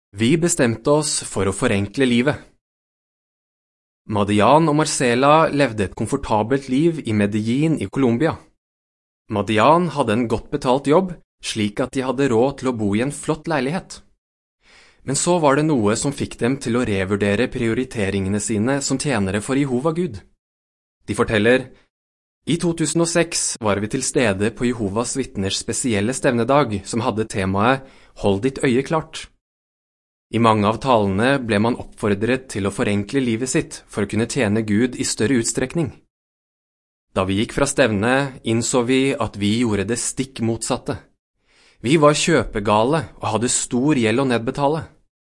Vi bestemte oss for å forenkle livet. Madian og Marcela levde et komfortabelt liv i Medellin i Colombia. Madian hadde en godt betalt jobb, slik at de hadde råd til å bo i en flott leilighet. Men så var det noe som fikk dem til å revurdere prioriteringene sine som tjenere for Jehova Gud. De forteller: I 2006 var vi til stede på Jehovas vitners spesielle stevnedag som hadde temaet «Hold ditt øye klart». I mange av talene ble man oppfordret til å forenkle livet sitt for å kunne tjene Gud i større utstrekning. Da vi gikk fra stevnet, innså vi at vi gjorde det stikk motsatte. Vi var kjøpegale og hadde stor gjeld å nedbetale.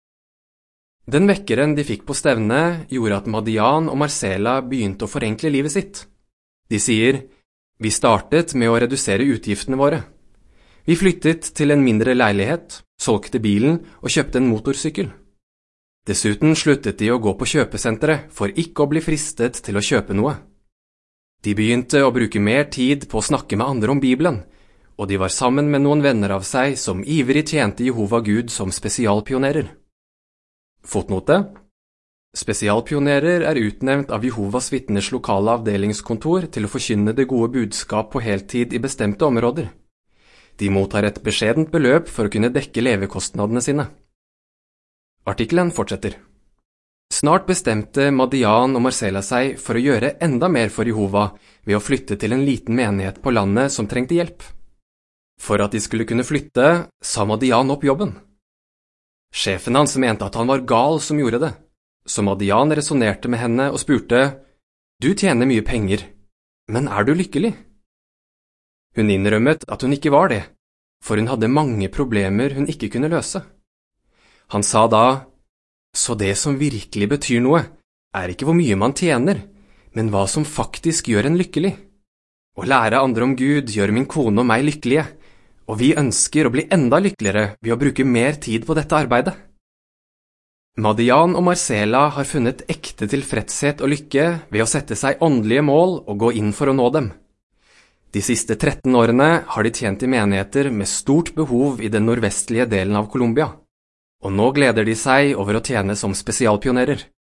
Den vekkeren de fikk på stevnet gjorde at Madian og Marcela begynte å forenkle livet sitt. De sier: «Vi startet med å redusere utgiftene våre. Vi flyttet til en mindre leilighet, solgte bilen og kjøpte en motorsykkel. Dessuten sluttet de å gå på kjøpesenteret for ikke å bli fristet til å kjøpe noe. De begynte å bruke mer tid på å snakke med andre om Bibelen, og de var sammen med noen venner av seg som ivrig tjente Jehova Gud som spesialpionerer. Fotnote: Spesialpionerer er utnevnt av Jehovas vitners lokale avdelingskontor til å forkynne det gode budskap på heltid i bestemte områder. De mottar et beskjedent beløp for å kunne dekke levekostnadene sine. Artikkelen fortsetter. Snart bestemte Madian og Marcela seg for å gjøre enda mer for Jehova ved å flytte til en liten menighet på landet som trengte hjelp. For at de skulle kunne flytte, sa Madian opp jobben. Sjefen hans mente at han var gal som gjorde det, så Madian resonerte med henne og spurte: «Du tjener mye penger, men er du lykkelig?» Hun innrømmet at hun ikke var det, for hun hadde mange problemer hun ikke kunne løse. Han sa da: «Så det som virkelig betyr noe, er ikke hvor mye man tjener, men hva som faktisk gjør en lykkelig. Å lære andre om Gud gjør min kone og meg lykkelige, og vi ønsker å bli enda lykkeligere ved å bruke mer tid på dette arbeidet.» Madian og Marcela har funnet ekte tilfredshet og lykke ved å sette seg åndelige mål og gå inn for å nå dem. De siste 13 årene har de tjent i menigheter med stort behov i den nordvestlige delen av Colombia, og nå gleder de seg over å tjene som spesialpionerer.